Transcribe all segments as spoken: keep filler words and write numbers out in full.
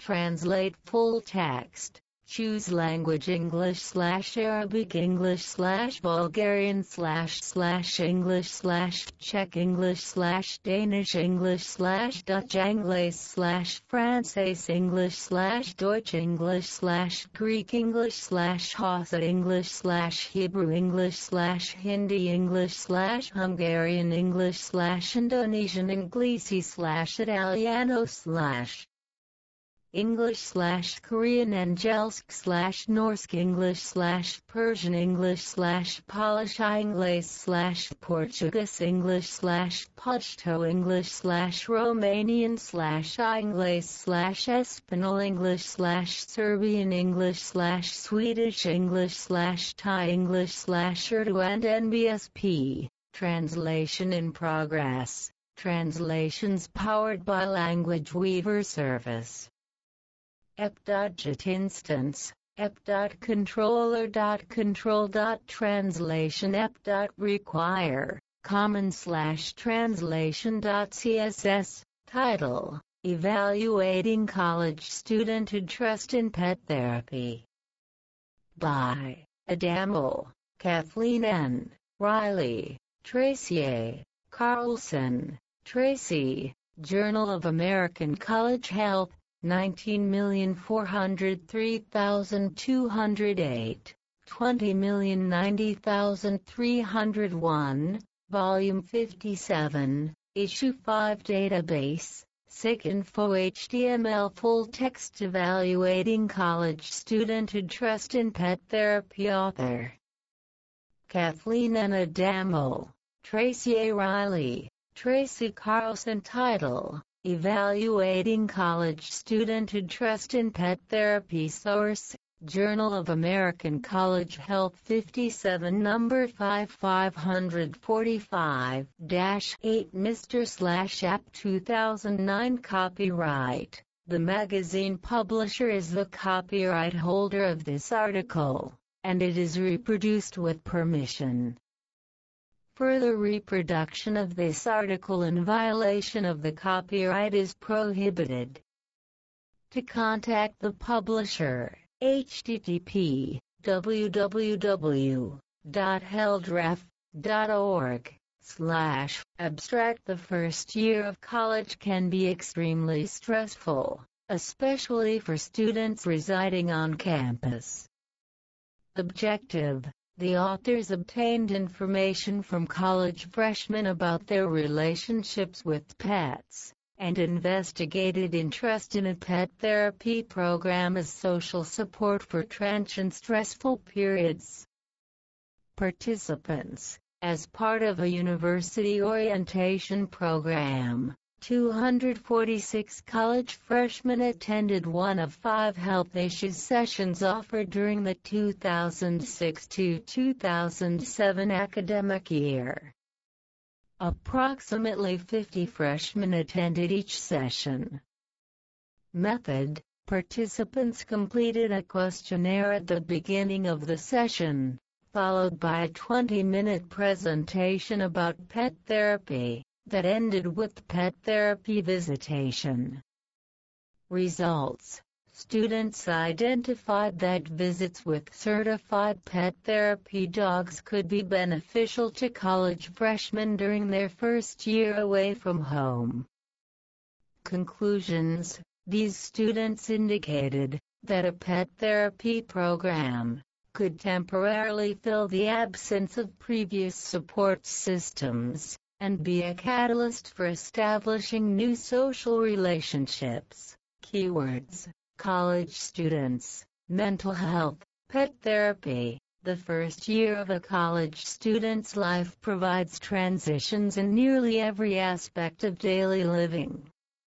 Translate full text. Choose language English slash Arabic English slash Bulgarian slash slash English slash Czech English slash Danish English slash Dutch Anglais slash Français English slash Deutsch English slash Greek English slash Hausa English slash Hebrew English slash Hindi English slash Hungarian English slash Indonesian Inglesi slash Italiano slash English slash Korean Angelsk slash Norsk English slash Persian English slash Polish Anglais slash Portuguese English slash Pashto English slash Romanian slash Anglais slash Espanol English slash Serbian English slash Swedish English slash Thai English slash Urdu and N B S P. Translation in progress. Translations powered by Language Weaver service. ep.jit instance, ep.controller.control.translation ep.require, common slash translation.css, title, Evaluating College Student Interest in Pet Therapy. By Adamo, Kathleen N. Riley, Tracy A. Carlson, Tracy, Journal of American College Health, nineteen million four hundred three thousand two hundred eight, twenty million ninety thousand three hundred one, Volume fifty-seven, Issue five Database, SICINFO H T M L Full Text Evaluating College Student Interest in Pet Therapy. Author Kathleen N. Adamo, Tracy A. Riley, Tracy Carlson. Title, Evaluating College Student Interest in Pet Therapy. Source, Journal of American College Health fifty-seven number five five forty-five dash eight Mister slash App two thousand nine. Copyright. The magazine publisher is the copyright holder of this article, and it is reproduced with permission. Further reproduction of this article in violation of the copyright is prohibited. To contact the publisher, http www.heldref.org slash abstract. The first year of college can be extremely stressful, especially for students residing on campus. Objective: the authors obtained information from college freshmen about their relationships with pets, and investigated interest in a pet therapy program as social support for transient stressful periods. Participants: as part of a university orientation program, two hundred forty-six college freshmen attended one of five health issues sessions offered during the two thousand six to two thousand seven academic year. Approximately fifty freshmen attended each session. Method: participants completed a questionnaire at the beginning of the session, followed by a twenty-minute presentation about pet therapy that ended with pet therapy visitation. Results: students identified that visits with certified pet therapy dogs could be beneficial to college freshmen during their first year away from home. Conclusions: these students indicated that a pet therapy program could temporarily fill the absence of previous support systems, and be a catalyst for establishing new social relationships. Keywords: college students, mental health, pet therapy. The first year of a college student's life provides transitions in nearly every aspect of daily living.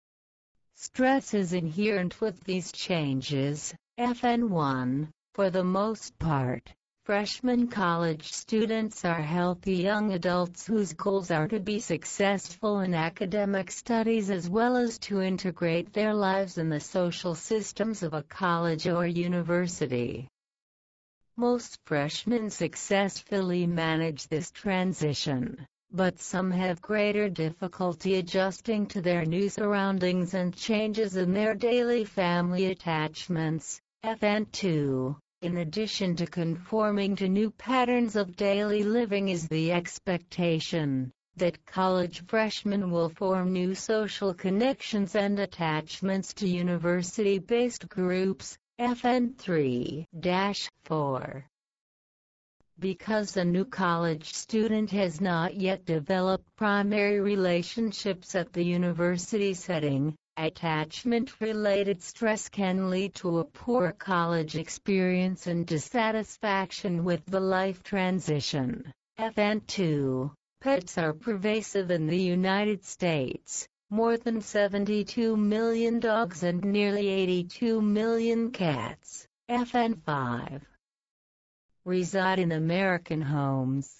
Stress is inherent with these changes. F N one, for the most part, freshman college students are healthy young adults whose goals are to be successful in academic studies as well as to integrate their lives in the social systems of a college or university. Most freshmen successfully manage this transition, but some have greater difficulty adjusting to their new surroundings and changes in their daily family attachments. F N two. In addition to conforming to new patterns of daily living is the expectation that college freshmen will form new social connections and attachments to university-based groups. F N three dash four. Because a new college student has not yet developed primary relationships at the university setting, attachment-related stress can lead to a poor college experience and dissatisfaction with the life transition. F N two. Pets are pervasive in the United States. More than seventy-two million dogs and nearly eighty-two million cats. F N five. Reside in American homes.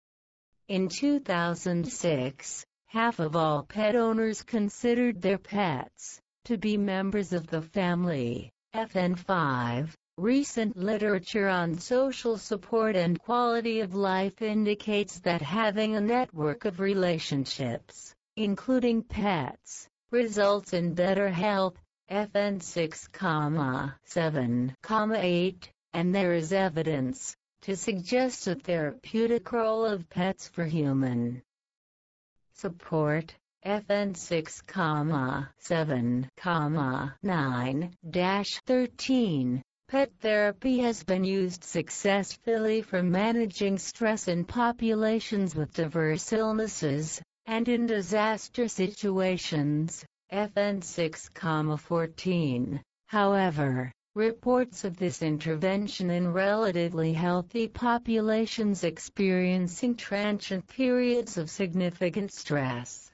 In two thousand six, half of all pet owners considered their pets to be members of the family. F N five. Recent literature on social support and quality of life indicates that having a network of relationships, including pets, results in better health. F N six, seven, eight, and there is evidence to suggest a therapeutic role of pets for human support. F N six, seven, nine, thirteen. Pet therapy has been used successfully for managing stress in populations with diverse illnesses, and in disaster situations. F N six, fourteen. However, reports of this intervention in relatively healthy populations experiencing transient periods of significant stress,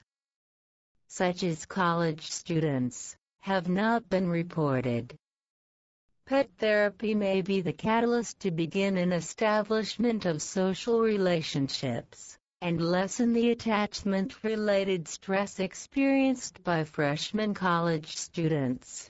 such as college students, have not been reported. Pet therapy may be the catalyst to begin an establishment of social relationships, and lessen the attachment-related stress experienced by freshman college students.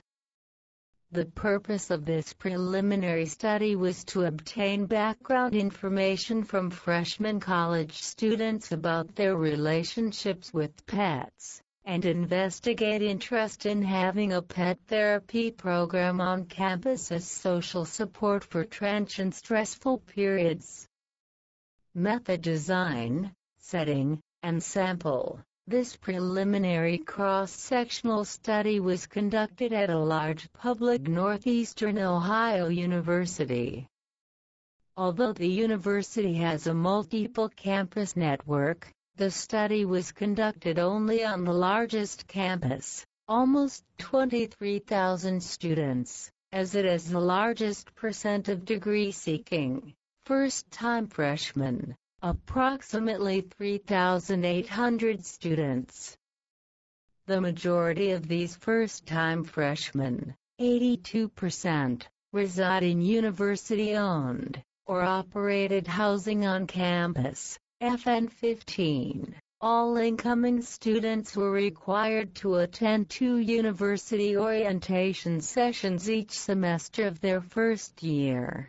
The purpose of this preliminary study was to obtain background information from freshman college students about their relationships with pets, and investigate interest in having a pet therapy program on campus as social support for transient stressful periods. Method: design, setting, and sample. This preliminary cross-sectional study was conducted at a large public Northeastern Ohio university. Although the university has a multiple campus network, the study was conducted only on the largest campus, almost twenty-three thousand students, as it has the largest percent of degree-seeking first-time freshmen, approximately three thousand eight hundred students. The majority of these first-time freshmen, eighty-two percent, reside in university-owned or operated housing on campus. F N fifteen. All incoming students were required to attend two university orientation sessions each semester of their first year.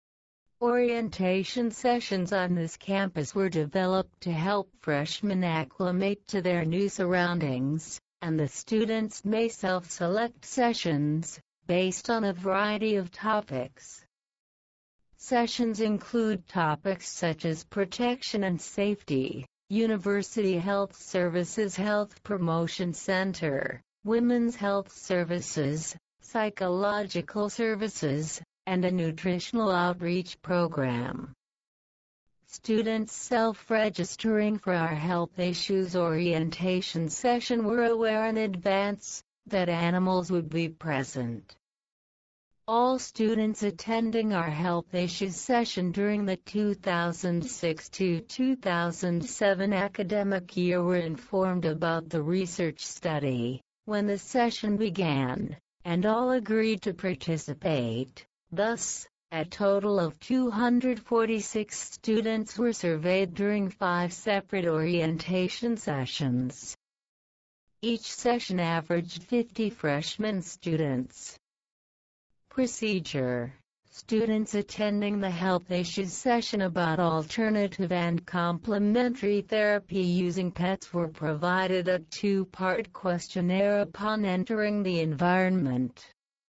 Orientation sessions on this campus were developed to help freshmen acclimate to their new surroundings, and the students may self-select sessions based on a variety of topics. Sessions include topics such as protection and safety, University Health Services Health Promotion Center, Women's Health Services, Psychological Services, and a nutritional outreach program. Students self-registering for our Health Issues orientation session were aware in advance that animals would be present. All students attending our Health Issues session during the two thousand six to two thousand seven academic year were informed about the research study when the session began, and all agreed to participate. Thus, a total of two hundred forty-six students were surveyed during five separate orientation sessions. Each session averaged fifty freshman students. Procedure. Students attending the Health Issues session about alternative and complementary therapy using pets were provided a two-part questionnaire upon entering the environment.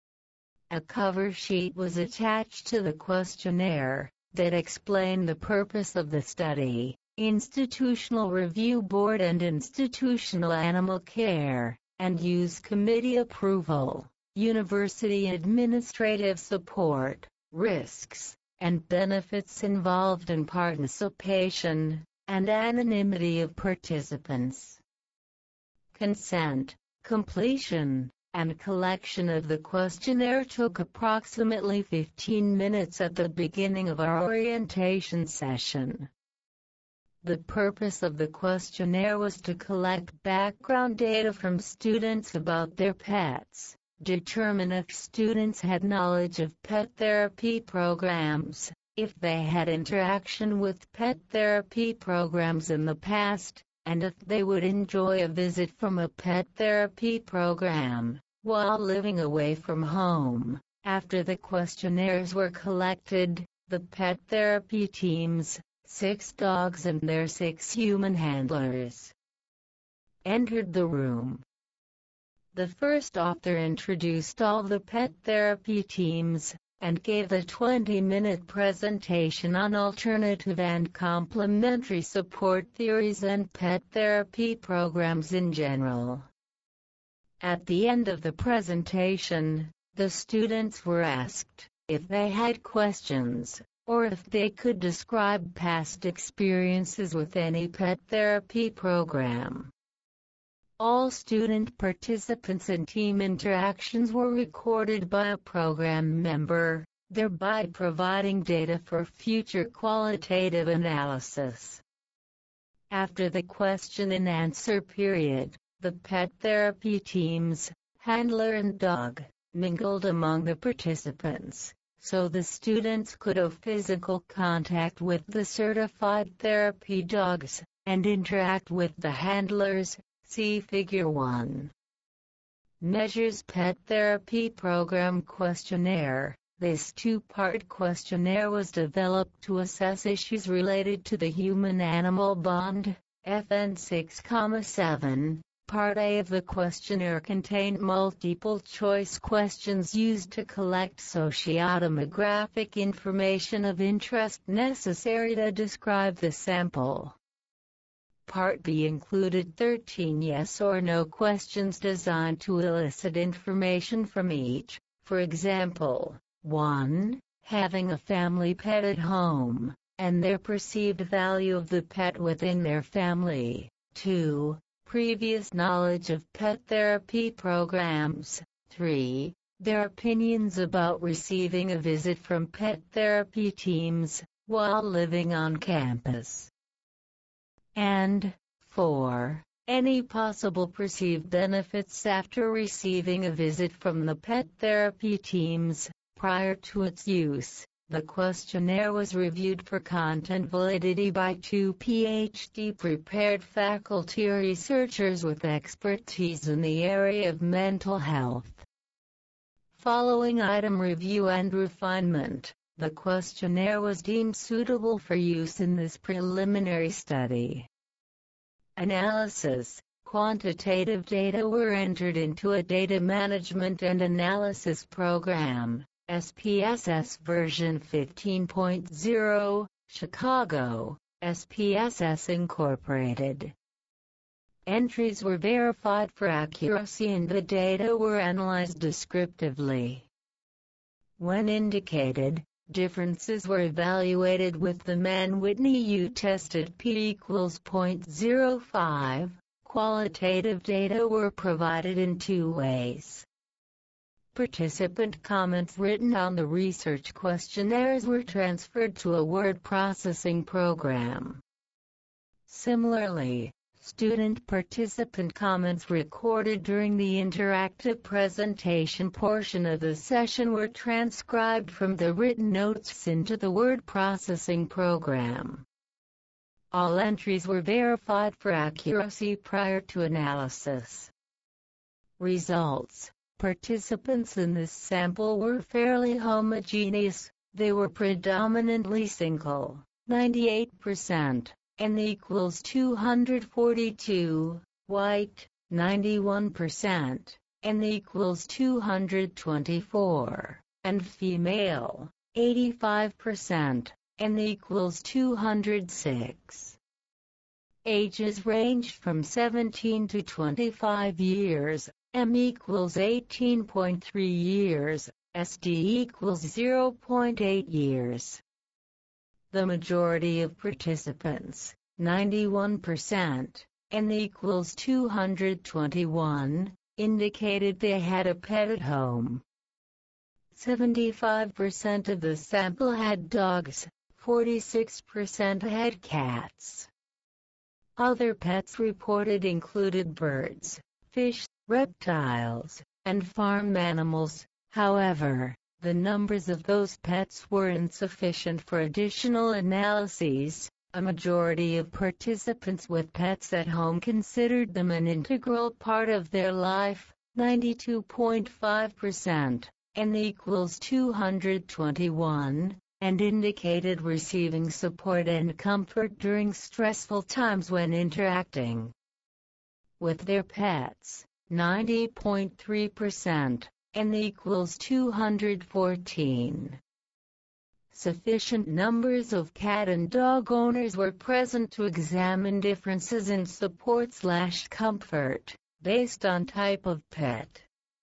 A cover sheet was attached to the questionnaire that explained the purpose of the study, institutional review board and institutional animal care, and use committee approval, university administrative support, risks and benefits involved in participation, and anonymity of participants. Consent, completion, and collection of the questionnaire took approximately fifteen minutes at the beginning of our orientation session. The purpose of the questionnaire was to collect background data from students about their pets, determine if students had knowledge of pet therapy programs, if they had interaction with pet therapy programs in the past, and if they would enjoy a visit from a pet therapy program while living away from home. After the questionnaires were collected, the pet therapy teams, six dogs and their six human handlers, entered the room. The first author introduced all the pet therapy teams, and gave a twenty-minute presentation on alternative and complementary support theories and pet therapy programs in general. At the end of the presentation, the students were asked if they had questions, or if they could describe past experiences with any pet therapy program. All student participants and team interactions were recorded by a program member, thereby providing data for future qualitative analysis. After the question and answer period, the pet therapy teams, handler and dog, mingled among the participants, so the students could have physical contact with the certified therapy dogs, and interact with the handlers. See Figure one. Measures Pet Therapy Program Questionnaire. This two-part questionnaire was developed to assess issues related to the human-animal bond. F N six seven. Part A of the questionnaire contained multiple-choice questions used to collect socio-demographic information of interest necessary to describe the sample. Part B included thirteen yes or no questions designed to elicit information from each. For example, one. Having a family pet at home, and their perceived value of the pet within their family. two. Previous knowledge of pet therapy programs. three. Their opinions about receiving a visit from pet therapy teams while living on campus. And four. Any possible perceived benefits after receiving a visit from the pet therapy teams. Prior to its use, the questionnaire was reviewed for content validity by two PhD prepared faculty researchers with expertise in the area of mental health. Following item review and refinement, the questionnaire was deemed suitable for use in this preliminary study. Analysis. Quantitative data were entered into a Data Management and Analysis Program, S P S S version fifteen point oh, Chicago, S P S S Incorporated. Entries were verified for accuracy and the data were analyzed descriptively. When indicated, differences were evaluated with the Mann-Whitney U-tested P equals zero point zero five. Qualitative data were provided in two ways. Participant comments written on the research questionnaires were transferred to a word processing program. Similarly, student participant comments recorded during the interactive presentation portion of the session were transcribed from the written notes into the word processing program. All entries were verified for accuracy prior to analysis. Results. Participants in this sample were fairly homogeneous, They were predominantly single, ninety-eight percent, and equals two hundred forty-two, white, ninety-one percent, and equals two hundred twenty-four, and female, eighty-five percent, and equals two hundred six. Ages ranged from seventeen to twenty-five years, M equals eighteen point three years, S D equals zero point eight years. The majority of participants, ninety-one percent, N equals two hundred twenty-one, indicated they had a pet at home. seventy-five percent of the sample had dogs, forty-six percent had cats. Other pets reported included birds, fish, reptiles, and farm animals. However, the numbers of those pets were insufficient for additional analyses. A majority of participants with pets at home considered them an integral part of their life, ninety-two point five percent, N equals two hundred twenty-one, and indicated receiving support and comfort during stressful times when interacting with their pets, ninety point three percent, N equals two hundred fourteen. Sufficient numbers of cat and dog owners were present to examine differences in support/comfort, based on type of pet.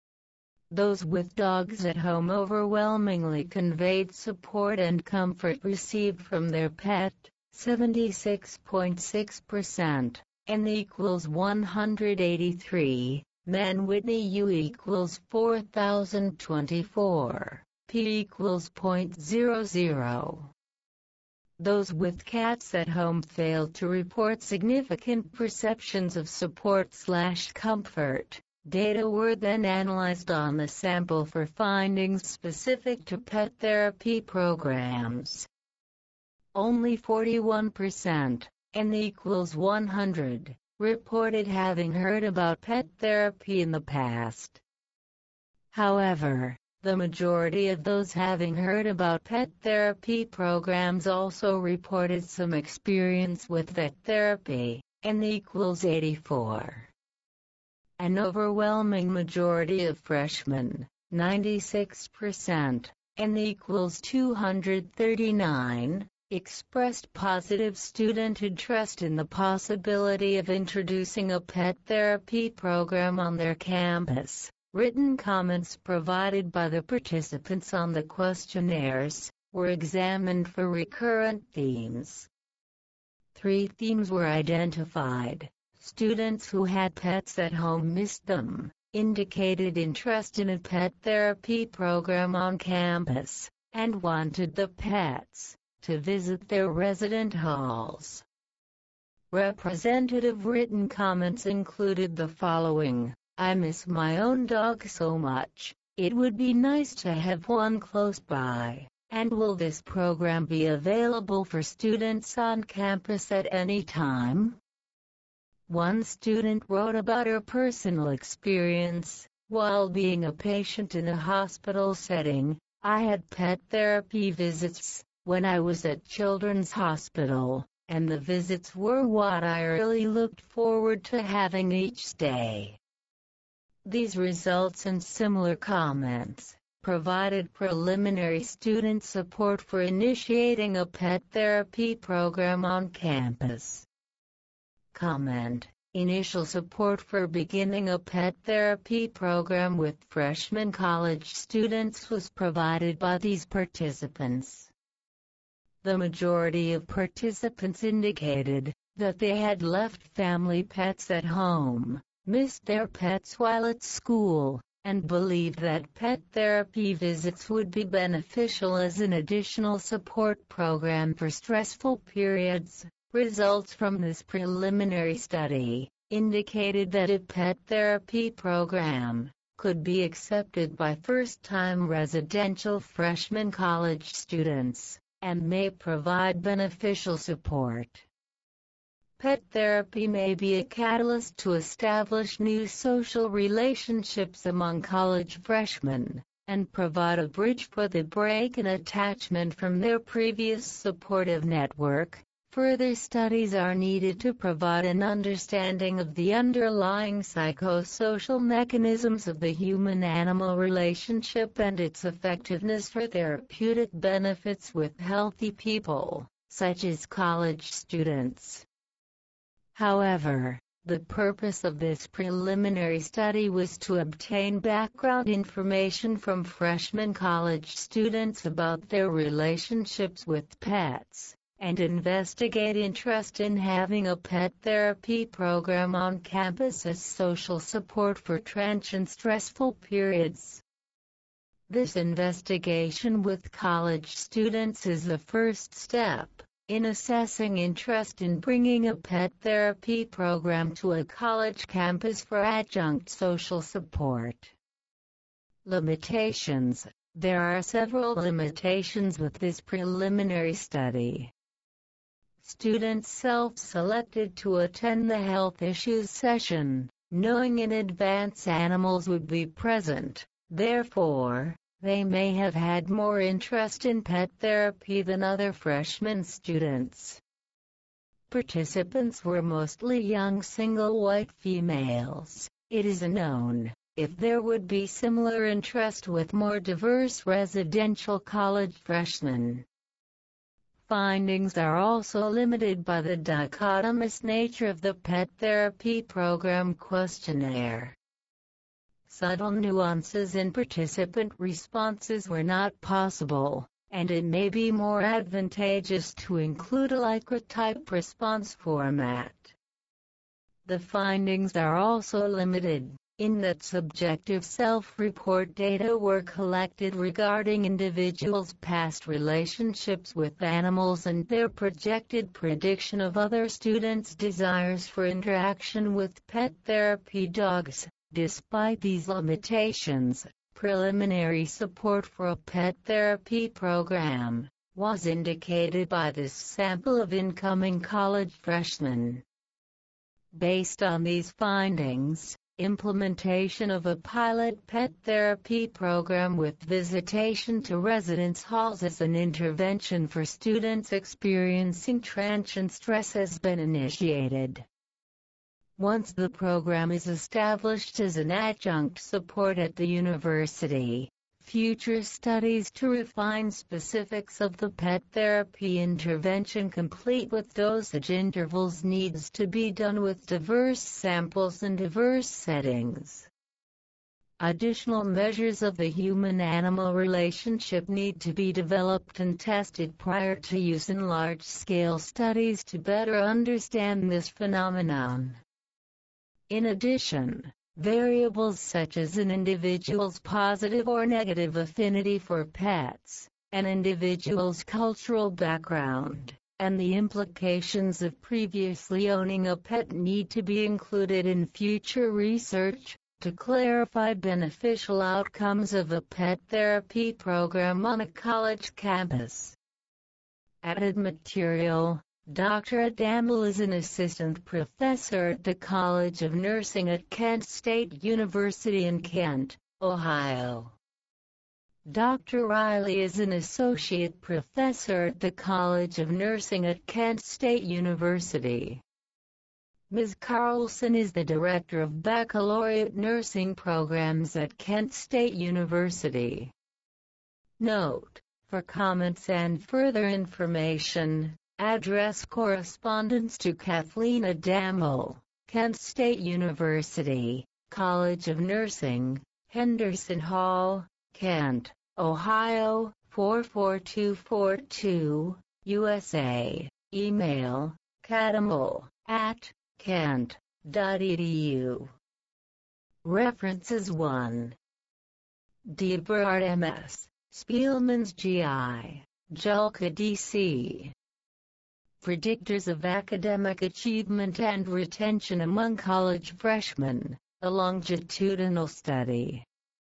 Those with dogs at home overwhelmingly conveyed support and comfort received from their pet, seventy-six point six percent, N equals one hundred eighty-three, Man Whitney U equals four thousand twenty-four, P equals zero point zero zero. Those with cats at home failed to report significant perceptions of support/comfort. Data were then analyzed on the sample for findings specific to pet therapy programs. Only forty-one percent, N equals one hundred, reported having heard about pet therapy in the past. However, the majority of those having heard about pet therapy programs also reported some experience with vet therapy, N equals eighty-four. An overwhelming majority of freshmen, ninety-six percent, N equals two hundred thirty-nine, expressed positive student interest in the possibility of introducing a pet therapy program on their campus. Written comments provided by the participants on the questionnaires were examined for recurrent themes. Three themes were identified. Students who had pets at home missed them, indicated interest in a pet therapy program on campus, and wanted the pets to visit their resident halls. Representative written comments included the following: I miss my own dog so much, it would be nice to have one close by, and will this program be available for students on campus at any time? One student wrote about her personal experience. While being a patient in a hospital setting, I had pet therapy visits when I was at Children's Hospital, and the visits were what I really looked forward to having each day. These results and similar comments provided preliminary student support for initiating a pet therapy program on campus. Comment: Initial support for beginning a pet therapy program with freshman college students was provided by these participants. The majority of participants indicated that they had left family pets at home, missed their pets while at school, and believed that pet therapy visits would be beneficial as an additional support program for stressful periods. Results from this preliminary study indicated that a pet therapy program could be accepted by first-time residential freshman college students, and may provide beneficial support. Pet therapy may be a catalyst to establish new social relationships among college freshmen, and provide a bridge for the break in attachment from their previous supportive network. Further studies are needed to provide an understanding of the underlying psychosocial mechanisms of the human-animal relationship and its effectiveness for therapeutic benefits with healthy people, such as college students. However, the purpose of this preliminary study was to obtain background information from freshman college students about their relationships with pets, and investigate interest in having a pet therapy program on campus as social support for transient stressful periods. This investigation with college students is the first step in assessing interest in bringing a pet therapy program to a college campus for adjunct social support. Limitations. There are several limitations with this preliminary study. Students self-selected to attend the health issues session, knowing in advance animals would be present. Therefore, they may have had more interest in pet therapy than other freshman students. Participants were mostly young single white females. It is unknown if there would be similar interest with more diverse residential college freshmen. Findings are also limited by the dichotomous nature of the pet therapy program questionnaire. Subtle nuances in participant responses were not possible, and it may be more advantageous to include a Likert-type response format. The findings are also limited, in that subjective self-report data were collected regarding individuals' past relationships with animals and their projected prediction of other students' desires for interaction with pet therapy dogs. Despite these limitations, preliminary support for a pet therapy program was indicated by this sample of incoming college freshmen. Based on these findings, implementation of a pilot pet therapy program with visitation to residence halls as an intervention for students experiencing transient stress has been initiated. Once the program is established as an adjunct support at the university, future studies to refine specifics of the pet therapy intervention complete with dosage intervals needs to be done with diverse samples and diverse settings. Additional measures of the human-animal relationship need to be developed and tested prior to use in large-scale studies to better understand this phenomenon. In addition, variables such as an individual's positive or negative affinity for pets, an individual's cultural background, and the implications of previously owning a pet need to be included in future research to clarify beneficial outcomes of a pet therapy program on a college campus. Added material. Doctor Adamel is an assistant professor at the College of Nursing at Kent State University in Kent, Ohio. Doctor Riley is an associate professor at the College of Nursing at Kent State University. Miz Carlson is the director of baccalaureate nursing programs at Kent State University. Note: for comments and further information, address correspondence to Kathleen Adamel, Kent State University, College of Nursing, Henderson Hall, Kent, Ohio, four four two four two, U S A. Email, cadamel at kent dot e d u. References one. Debert M S, Spielman's G I, Julka D C Predictors of Academic Achievement and Retention Among College Freshmen, a Longitudinal Study.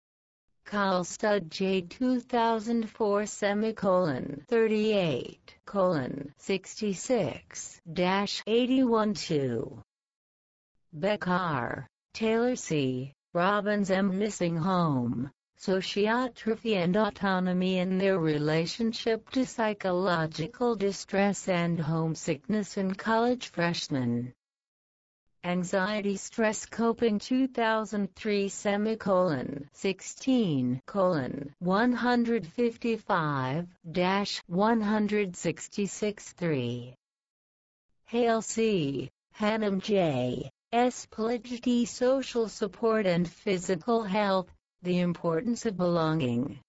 Karlstad J two thousand four semicolon thirty-eight colon sixty-six dash eighty-one two. Beck R., Taylor C., Robbins M. Missing Home, sociotrophy and autonomy in their relationship to psychological distress and homesickness in college freshmen. Anxiety Stress Coping two thousand three semicolon sixteen colon one fifty-five dash one sixty-six three. Hale C., Hannum J., S. Polygyny Social Support and Physical Health, The Importance of Belonging.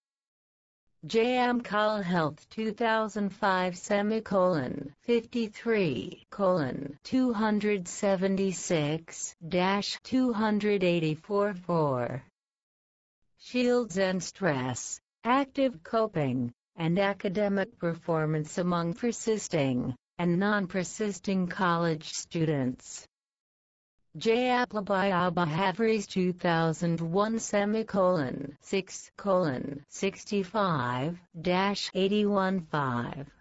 J M. Call Health two thousand five semicolon fifty-three colon two seventy-six dash two eighty-four four. Shields and Stress, Active Coping, and Academic Performance Among Persisting and Non-Persisting College Students. J. Appleby-Havries two thousand one semicolon six colon sixty-five dash eighty-one five.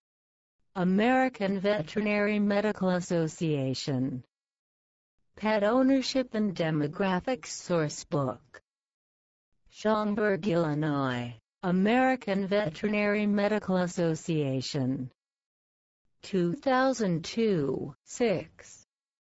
American Veterinary Medical Association. Pet Ownership and Demographics Sourcebook. Schaumburg, Illinois. American Veterinary Medical Association. two thousand two, six.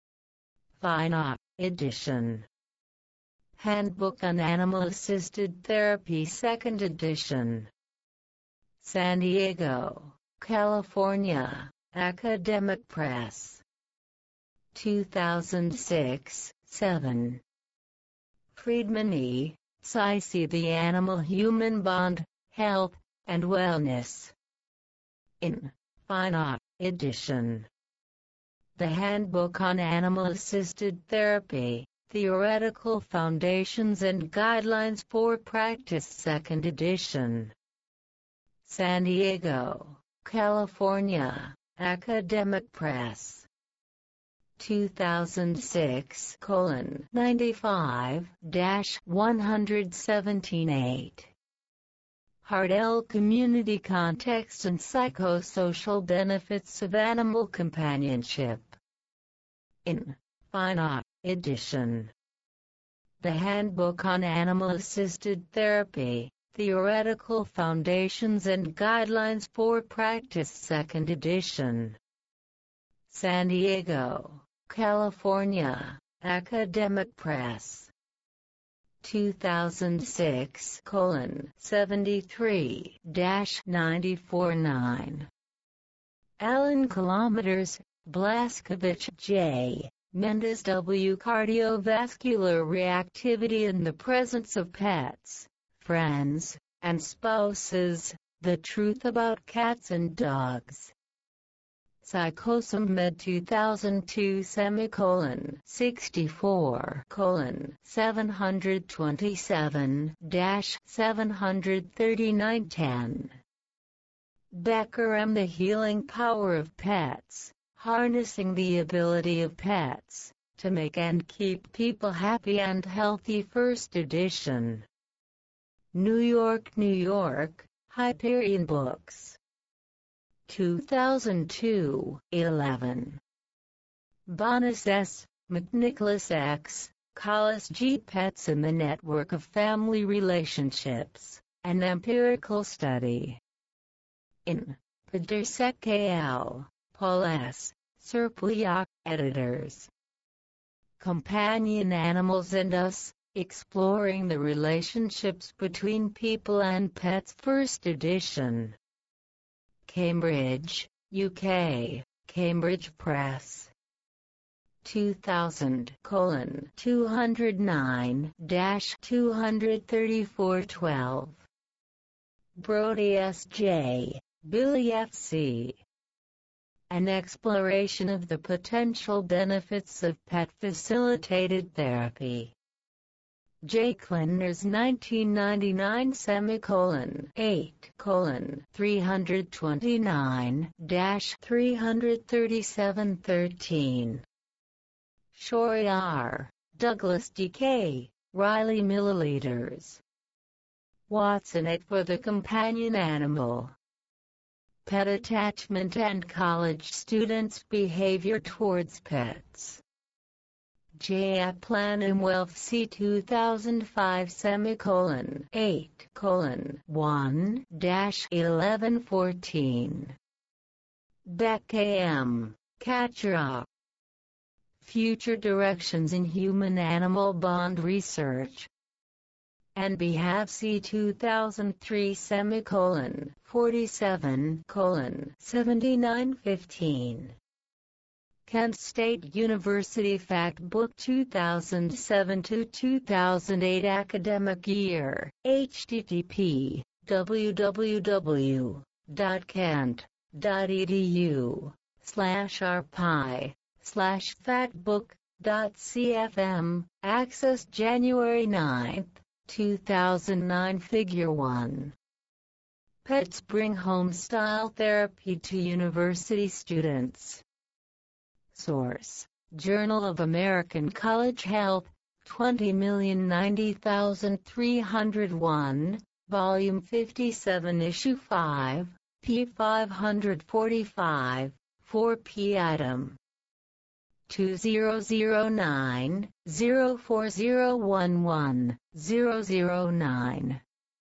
Fine edition. Handbook on Animal-Assisted Therapy second edition. San Diego, California, Academic Press. two thousand six, seven. Friedman E., Psyche The Animal-Human Bond, Health, and Wellness. In Fine edition. The Handbook on Animal-Assisted Therapy, Theoretical Foundations and Guidelines for Practice second edition. San Diego, California, Academic Press. two thousand six colon ninety-five dash one seventeen eight. Hardell Community Context and Psychosocial Benefits of Animal Companionship. In Fine edition. The Handbook on Animal-Assisted Therapy, Theoretical Foundations and Guidelines for Practice second edition. San Diego, California, Academic Press. two thousand six colon seventy-three dash ninety-four nine. Allen Kilometers, Blaskovich J., Mendez W. Cardiovascular Reactivity in the Presence of Pets, Friends, and Spouses, The Truth About Cats and Dogs. PsychoSomed two thousand two semicolon sixty-four colon seven twenty-seven dash seven thirty-nine ten. Becker M. The Healing Power of Pets, Harnessing the Ability of Pets to Make and Keep People Happy and Healthy first edition. New York, New York, Hyperion Books. two thousand two, eleven. Bonas S., McNicholas X., Collis G. Pets in the Network of Family Relationships, An Empirical Study. In Pedersek Al., Paul S., Serpuyak, Editors. Companion Animals and Us, Exploring the Relationships Between People and Pets first edition. Cambridge, U K, Cambridge Press. two thousand colon two oh nine dash two thirty-four twelve. Brody S J, Billy F C. An Exploration of the Potential Benefits of Pet-Facilitated Therapy. J. Klindner's nineteen ninety-nine semicolon eight colon three twenty-nine dash three thirty-seven thirteen. Shorey R., Douglas D K, Riley Milliliters. Watson it for the Companion Animal. Pet Attachment and College Students' Behavior Towards Pets. J. A. Planum Welf C two thousand five semicolon eight colon one dash eleven fourteen. Beck A M. Catcher. Future Directions in Human-Animal Bond Research. And Behalf C two thousand three semicolon forty-seven colon seventy-nine fifteen. Kent State University Fact Book two thousand seven to two thousand eight Academic Year. H T T P w w w dot kent dot e d u slash r p i slash factbook dot c f m. Access January ninth, two thousand nine. Figure one. Pets bring home-style therapy to university students. Source: Journal of American College Health, twenty million ninety thousand three hundred one, Volume fifty-seven, Issue five, p. five forty-five, four p. Item two zero zero nine, zero four zero one one, zero zero nine.